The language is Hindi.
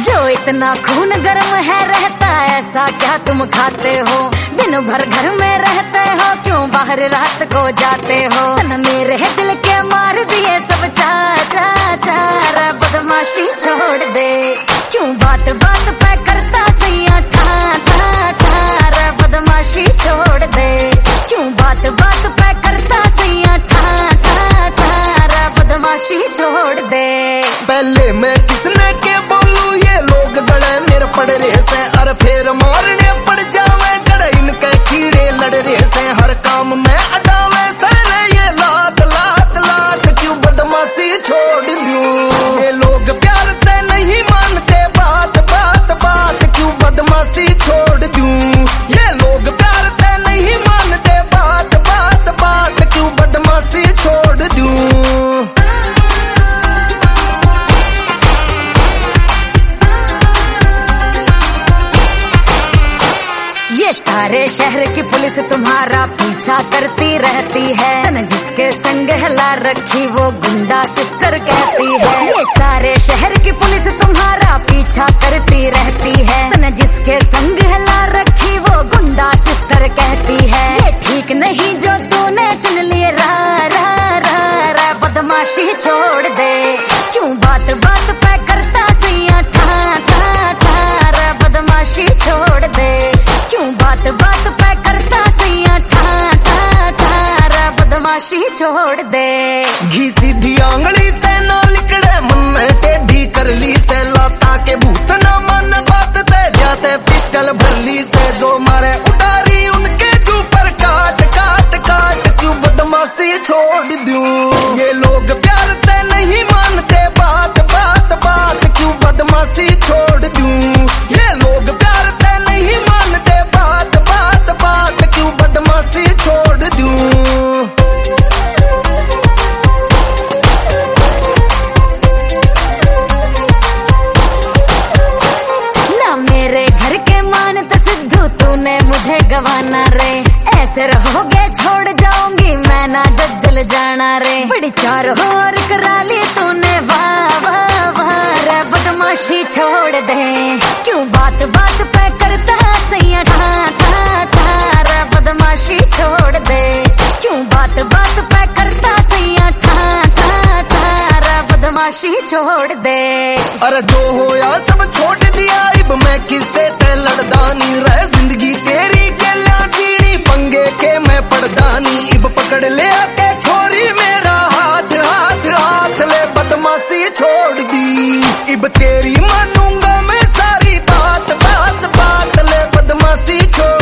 जो इतना खून गर्म है रहता ऐसा क्या तुम खाते हो? दिन भर घर में रहते हो क्यों बाहर रात को जाते हो? तन मेरे दिल के मार दिए सब चा चा चा रे बदमाशी छोड़ दे। क्यों बात बात पे करता सैया ठा ठा ठा रे बदमाशी छोड़ दे। क्यों बात बात पे करता सैया ठा ठा ठा रे बदमाशी छोड़ दे। पहले मैं किसने के बोलूं ये लोग गड़े मेरे पड़ रहे से और फिर मारने पड़ जावे जड़े इनके कीड़े लड़ रहे से हर काम में अडावे सारे ये लात लात लात क्यों बदमाशी छोड़ दूं। ये लोग प्यार से नहीं मानते बात बात बात क्यों बदमाशी छोड़ दूं। ये लोग प्यार से नहीं मानते बात बात बात क्यों बदमाशी छोड़ दूं। ये सारे शहर की पुलिस तुम्हारा पीछा करती रहती है। तन जिसके संग हिला रखी वो गुंडा सिस्टर कहती है। ये सारे शहर की पुलिस तुम्हारा पीछा करती रहती है। तन जिसके संग हिला रखी वो गुंडा सिस्टर कहती है। ये ठीक नहीं जो तूने चुन लिए रा रा रा रा बदमाशी छोड़ दे। क्यों बात बात पे करता सैया ठा ठा ठा रा बदमाशी छोड़ दे। क्यों बात बात पे करता सैया ठा ठा ठा रा बदमाशी छोड़ दे। घी सीधी आंगली तेनो लिकड़े मन टेढ़ी कर ली से लाता के भूत न मन बात ते जाते पिस्टल भर ली से जो मारे उतारी उनके ऊपर काट काट काट क्यों बदमाशी छोड़ दूं। ये लोग प्यार से नहीं मानते बात बात बात क्यों बदमाशी छोड़ दूं। ये लोग प्यार से नहीं मानते बात बात बात क्यों बदमाशी छोड़ दूं। मेरे घर के मान तो सिद्धू तूने मुझे गवाना रे। ऐसे रहोगे छोड़ जाऊंगी मैं ना जज्जल जाना रे। बड़ी चार और करा ली तूने वाह वाह वाह रे बदमाशी छोड़ दे। क्यों बात बात पे करता सैया ठा ठा ठा रे बदमाशी छोड़ दे। क्यों बात बात पे करता सैया ठा ठा ठा रे बदमाशी छोड़ दे। अरे जो होया सब छोड़ दिया इब मैं किससे ते लड़दानी रह जिंदगी तेरी के लाठीनी पंगे के मैं पड़दानी इब पकड़ ले के छोरी मेरा हाथ हाथ हाथ ले बदमाशी छोड़ दी। इब तेरी मानूंगा मैं सारी बात बात बात ले बदमाशी छोड़